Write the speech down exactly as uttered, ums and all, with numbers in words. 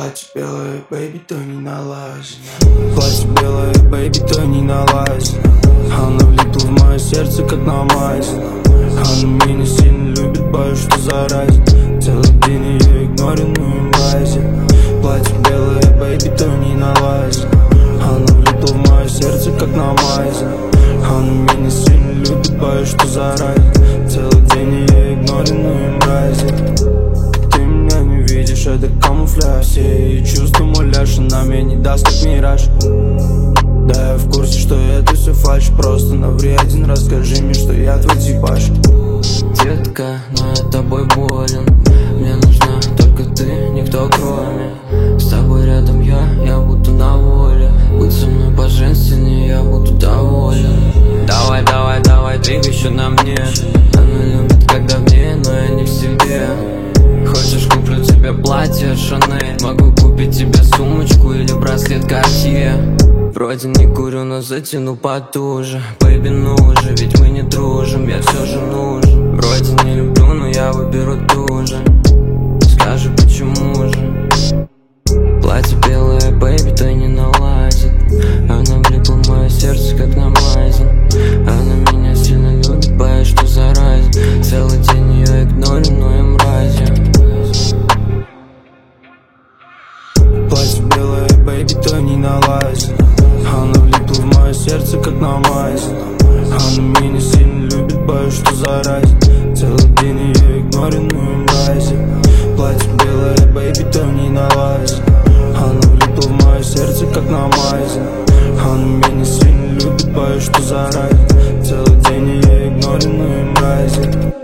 Платье белое, бэйби, то не налазит. Платье белое, бэйби, то не налазит. Она влипла в мое сердце, как намазина. Она меня сильно любит, боюсь, что заразит. Целый день ее игнорю, ну и мразит. Платье белое, бэйби, то не налазит. Она влипла в мое сердце, как намазина. Она меня сильно любит, боюсь, что заразит. Целый день ее игнорю, ну и мразит. Ты меня не видишь, это камуфляж. Все ее чувства муляж, она мне не даст, как мираж. Да, я в курсе, что это все фальшь. Просто навреден, расскажи мне, что я твой типаж. Детка, но я тобой болен. Мне нужна только ты, никто кроме. С тобой рядом я, я буду на воле. Будь со мной по-женственнее, я буду доволен. Давай, давай, давай, двигай еще на мне. Она любит, когда мне, но я не в себе. Хочешь, куплю тебе платье Шанель. Могу купить тебе сумочку или браслет Cartier. Вроде не курю, но затяну потуже. Бэйби, ну же, ведь мы не дружим, я все же нужен. Вроде не люблю, но я выберу ту же. Скажи, почему же? Платье белое, бэйби, то не налазит. Она влипла в мое сердце, как намазин. Она меня сильно любит, боюсь, что заразит. Целый день ее игнорю, но я мразью. Платье белое, бэйби, то не налазит. Она влипла в мое сердце, как намазин. Она меня сильно любит, боюсь, что заразит. Целый день ее игнорю, ну и мразит. Платье белое, бэйби, то не налазит. Она влипла в мое сердце, как намазин. Она меня сильно любит, боюсь, что заразит. Целый день ее игнорю, ну и мразит.